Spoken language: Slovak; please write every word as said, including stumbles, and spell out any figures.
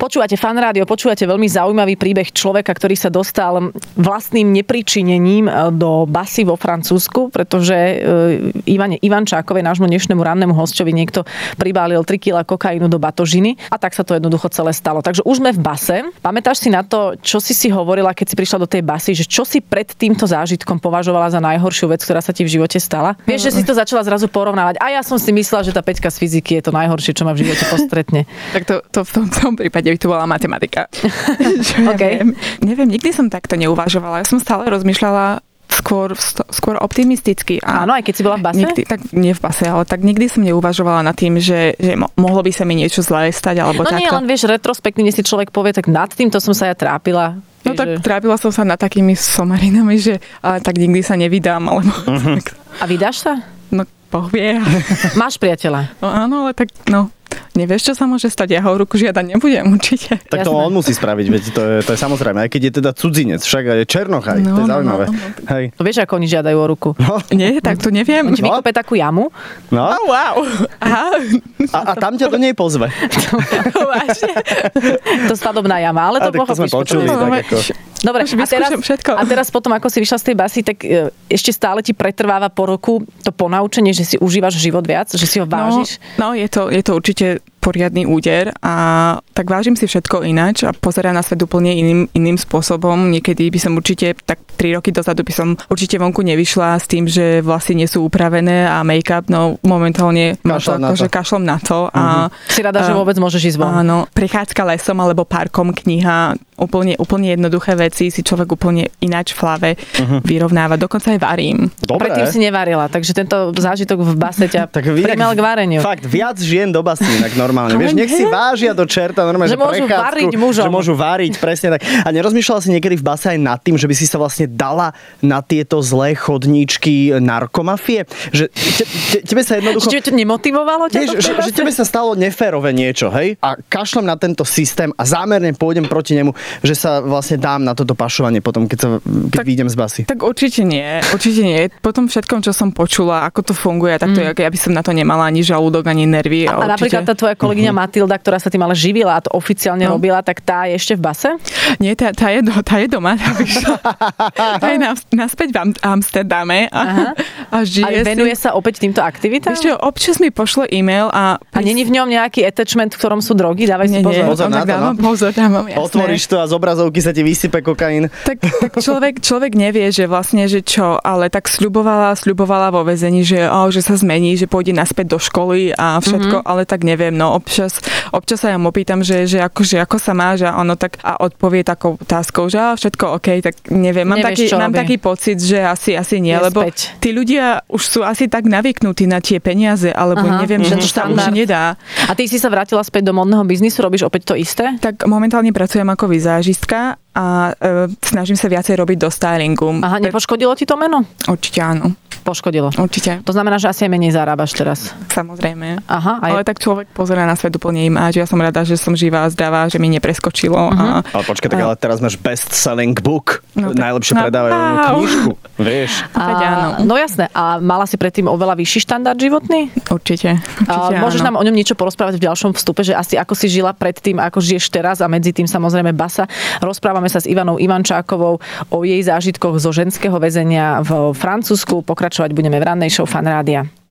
Počúvate Fan Rádio, počúvate veľmi zaujímavý príbeh človeka, ktorý sa dostal vlastným nepričinením do basy vo Francúzsku, pretože Ivane Ivančákovej, nášmu dnešnému rannému hosťovi, niekto pribálil tri kilá kokainu do batožiny a tak sa to jednoducho celé stalo. Takže už sme v base. Pamätáš si na to, čo si si hovorila, keď si prišla do tej basy, že čo si pred týmto zážitkom považovala za najhoršiu vec, ktorá sa ti v živote stala? Vieš, že si to začala zrazu porovnávať. A ja som si myslela, že tá Peťka z fyziky je to najhoršie, čo ma v živote postretne. Tak to, to v tom, tom prípade by to bola matematika. Okay. neviem, neviem, nikdy som takto neuvažovala. Ja som stále rozmýšľala skôr, skôr optimisticky. A áno, aj keď si bola v base? Nikdy, tak nie v base, ale tak nikdy som neuvažovala nad tým, že, že mohlo by sa mi niečo zlé stať, alebo no takto. No nie, len vieš, retrospektívne si človek povie, tak nad týmto som sa ja trápila. No tak trápila som sa nad takými somarinami, že ale tak nikdy sa nevydám, alebo uh-huh. tak. A vydáš sa? No, Boh vie. Máš priateľa? No áno, ale tak, no, nevieš, čo sa môže stať? Ja ho ruku žiadať nebudem, určite. Tak to Jasné. On musí spraviť, veď to je, to je samozrejme, aj keď je teda cudzinec, však je Černochaj, no, to je zaujímavé. No, no, no. Hej. To vieš, ako oni žiadajú o ruku? No. Nie, tak to neviem. On ti no. vykope takú jamu? No. Oh, wow. Aha. A, a tam ťa do nej pozve. To svadobná jama, ale to pochopíš. To sme počuli, to tak ako... Dobre, a teraz, a teraz potom, ako si vyšla z tej basy, tak ešte stále ti pretrváva po roku to ponaučenie, že si užívaš život viac, že si ho vážiš? No, no je, to, je to určite poriadny úder a tak vážim si všetko ináč a pozerám na svet úplne iným, iným spôsobom. Niekedy by som určite, tak tri roky dozadu by som určite vonku nevyšla s tým, že vlasy nie sú upravené a make-up, no momentálne kašlom na to. kašlom na to. Uh-huh. A, si rada, a, že vôbec môžeš ísť von. Áno, prechádzka lesom alebo parkom, kniha, úplne, úplne jednoduché veci si človek úplne ináč v hlave uh-huh. vyrovnáva. Dokonca aj varím. Dobre. Predtým si nevarila, takže tento zážitok v base ťa primel k vareniu. Fakt, viac žien do basy, tak normálne. Vieš, nech si vážia do čerta, normálne, že, že môžu prechádzku, variť mužom. Že môžu variť, presne tak. A nerozmýšľala si niekedy v base aj nad tým, že by si sa vlastne dala na tieto zlé chodníčky narkomafie? Že te, te, tebe sa jednoducho... Čiže to nemotivovalo ťa? Vieš, že, že tebe sa stalo neférové niečo, hej? A kašlem na tento systém a zámerne pôjdem proti nemu, že sa vlastne dám na toto pašovanie potom, keď, sa, keď tak, vyjdem z basy. Tak určite nie, určite nie. Potom všetkom, čo som počula, ako to funguje, tak to mm. je, ja by som na to nemala ani žalúdok, ani nervy. A, a napríklad tá tvoja kolegyňa mm-hmm. Matilda, ktorá sa tým ale živila a to oficiálne no. robila, tak tá je ešte v base? Nie, tá, tá, je, do, tá je doma. Tá, tá je naspäť v Amsterdame. A, a žije ale venuje si... sa opäť týmto aktivitám? Ešte občas mi pošle e-mail a... A není v ňom nejaký attachment, v ktorom sú drogy? Dávaj si pozor. Pozor na to, dávam, no. pozor, dávam, jasné. Otvoríš to a z obrazovky sa ti vysype kokain. Tak, tak človek, človek nevie, že vlastne, že čo, ale tak sľubovala, sľubovala vo väzení, že, oh, že sa zmení, že pôjde naspäť do školy a všetko, mm-hmm. ale tak neviem, no občas, občas sa ja mu opýtam, že, že, ako, že ako sa máš a ono tak a odpovie takou otázkou, že oh, všetko OK, tak neviem, mám, taký, mám taký pocit, že asi, asi nie, je lebo späť. Tí ľudia už sú asi tak navyknutí na tie peniaze, alebo Aha, neviem, mm-hmm. že to sa už nedá. A ty si sa vrátila späť do modného biznisu, robíš opäť to isté? Tak momentálne pracujem ako vizážistka a e, snažím sa viacej robiť do stylingu. Aha, nepoškodilo ti to meno? Určite áno. Poškodilo. Určite. To znamená, že asi aj menej zarábaš teraz. Samozrejme. Aha, aj... Ale tak človek pozerá na svet úplne imáč. Ja som rada, že som živá a zdravá, že mi nepreskočilo. Uh-huh. A... Ale počkaj, tak ale teraz máš best-selling book. No, Najlepšie no, predávajú wow. knižku. Vieš? A, no jasné. A mala si predtým oveľa vyšší štandard životný? Určite. Určite a môžeš áno. nám o ňom niečo porozprávať v ďalšom vstupe, že asi ako si žila predtým, ako žiješ teraz a medzi tým samozrejme basa. Rozprávame sa s Ivanou Ivančákovou o jej zážitkoch zo ženského väzenia v Francúzsku. Pokračovať budeme v rannej show Fan Rádia.